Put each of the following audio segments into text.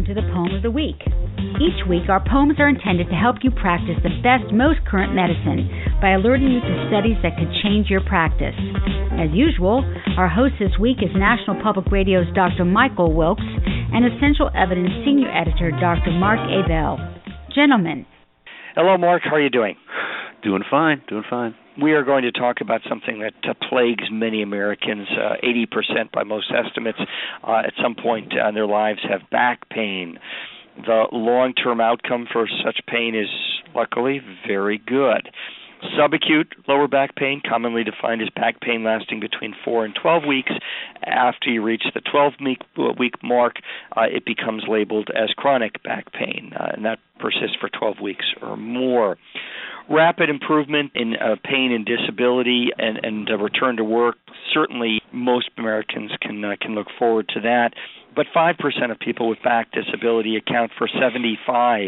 welcome to the Poem of the Week. Each week, our poems are intended to help you practice the best, most current medicine by alerting you to studies that could change your practice. As usual, our host this week is National Public Radio's Dr. Michael Wilkes and Essential Evidence Senior Editor Dr. Mark Abell. Gentlemen. Hello, Mark. How are you doing? Doing fine. We are going to talk about something that plagues many Americans. 80% by most estimates at some point in their lives have back pain. The long-term outcome for such pain is, luckily, very good. Subacute lower back pain, commonly defined as back pain lasting between 4 and 12 weeks. After you reach the 12-week mark, it becomes labeled as chronic back pain, and that persists for 12 weeks or more. Rapid improvement in pain and disability and return to work, certainly most Americans can look forward to that. But 5% of people with back disability account for 75%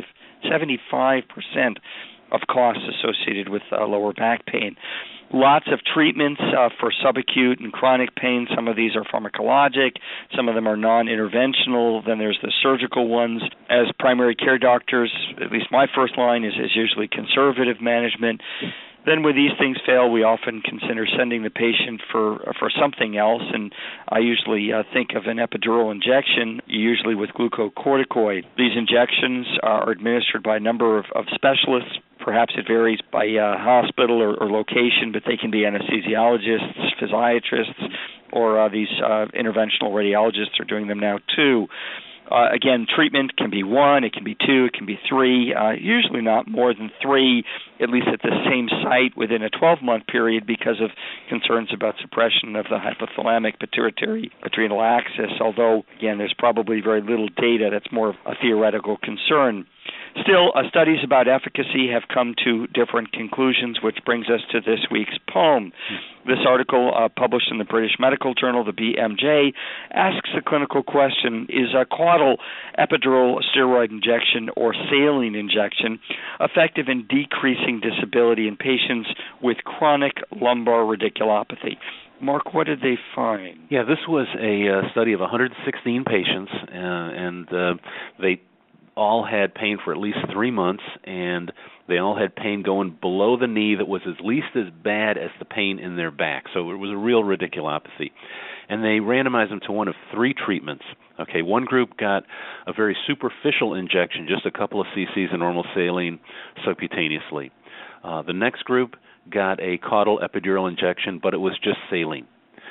of costs associated with lower back pain. Lots of treatments for subacute and chronic pain. Some of these are pharmacologic. Some of them are non-interventional. Then there's the surgical ones. As primary care doctors, at least my first line is usually conservative management. Then when these things fail, we often consider sending the patient for something else, and I usually think of an epidural injection, usually with glucocorticoid. These injections are administered by a number of specialists. Perhaps it varies by hospital or location, but they can be anesthesiologists, physiatrists, or these interventional radiologists are doing them now too. Again, treatment can be 1, it can be 2, it can be 3, usually not more than 3, at least at the same site within a 12-month period because of concerns about suppression of the hypothalamic pituitary adrenal axis, although, again, there's probably very little data. That's more of a theoretical concern. Still, studies about efficacy have come to different conclusions, which brings us to this week's poem. This article, published in the British Medical Journal, the BMJ, asks the clinical question, is a caudal epidural steroid injection or saline injection effective in decreasing disability in patients with chronic lumbar radiculopathy? Mark, what did they find? Yeah, this was a study of 116 patients, and they all had pain for at least 3 months, and they all had pain going below the knee that was at least as bad as the pain in their back. So it was a real radiculopathy. And they randomized them to one of 3 treatments. Okay, one group got a very superficial injection, just a couple of cc's of normal saline subcutaneously. The next group got a caudal epidural injection, but it was just saline.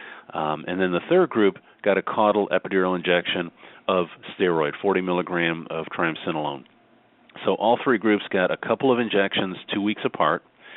And then the third group got a caudal epidural injection of steroid, 40 milligram of triamcinolone. So all 3 groups got a couple of injections 2 weeks apart,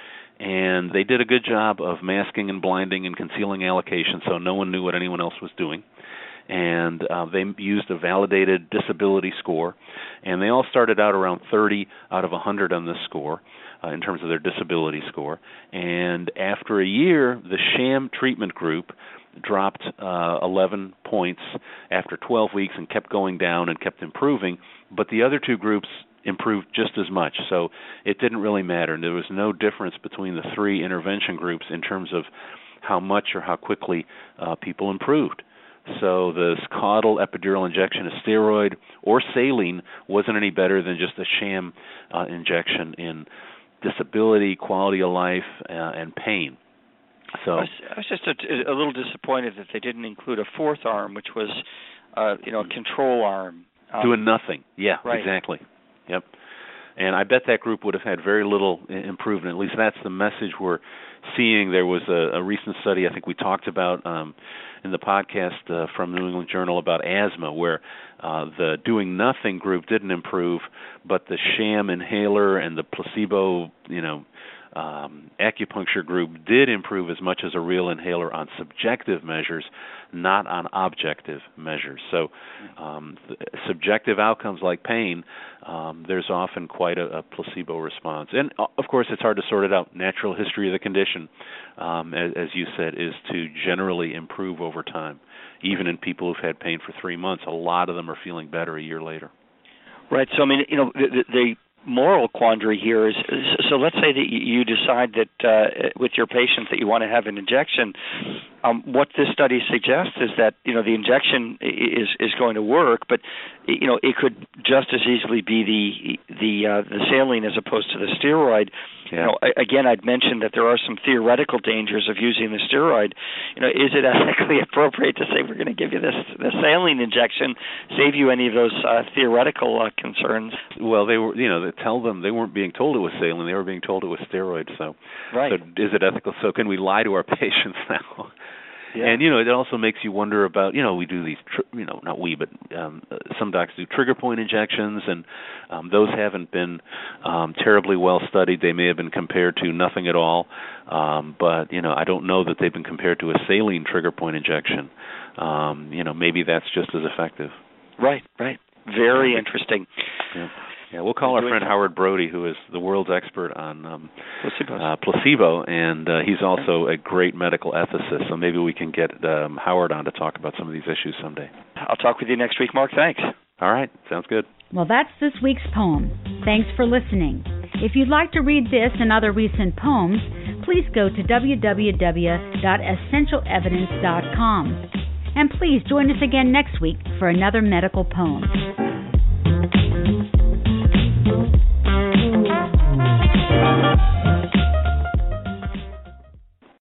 and they did a good job of masking and blinding and concealing allocation so no one knew what anyone else was doing. And they used a validated disability score, and they all started out around 30 out of 100 on this score in terms of their disability score. And after a year, the sham treatment group dropped 11 points after 12 weeks and kept going down and kept improving, but the other 2 groups improved just as much. So it didn't really matter. There was no difference between the 3 intervention groups in terms of how much or how quickly people improved. So this caudal epidural injection of steroid or saline wasn't any better than just a sham injection in disability, quality of life, and pain. So I was just a little disappointed that they didn't include a 4th arm, which was, a control arm. Doing nothing. Yeah, right. Exactly. Yep. And I bet that group would have had very little improvement. At least that's the message we're seeing. There was a recent study I think we talked about in the podcast from New England Journal about asthma, where the doing nothing group didn't improve, but the sham inhaler and the placebo, acupuncture group did improve as much as a real inhaler on subjective measures, not on objective measures. So subjective outcomes like pain, there's often quite a placebo response. And, of course, it's hard to sort it out. Natural history of the condition, as you said, is to generally improve over time. Even in people who've had pain for 3 months, a lot of them are feeling better a year later. Right. So, I mean, the moral quandary here is, so let's say that you decide that with your patient that you want to have an injection, what this study suggests is that the injection is going to work, but it could just as easily be the saline as opposed to the steroid. Yeah. Again, I'd mentioned that there are some theoretical dangers of using the steroid. Is it ethically appropriate to say we're going to give you this saline injection, save you any of those theoretical concerns? Well, they were, tell them they weren't being told it was saline; they were being told it was steroids. So, right. So is it ethical? So can we lie to our patients now? Yeah. And it also makes you wonder about we do these not we but some docs do trigger point injections, and those haven't been terribly well studied. They may have been compared to nothing at all, but I don't know that they've been compared to a saline trigger point injection. Maybe that's just as effective. Right. Very interesting. Yeah, we'll call our friend Howard Brody, who is the world's expert on placebo, and he's also a great medical ethicist, so maybe we can get Howard on to talk about some of these issues someday. I'll talk with you next week, Mark. Thanks. All right, sounds good. Well, that's this week's poem. Thanks for listening. If you'd like to read this and other recent poems, please go to www.essentialevidence.com. And please join us again next week for another medical poem.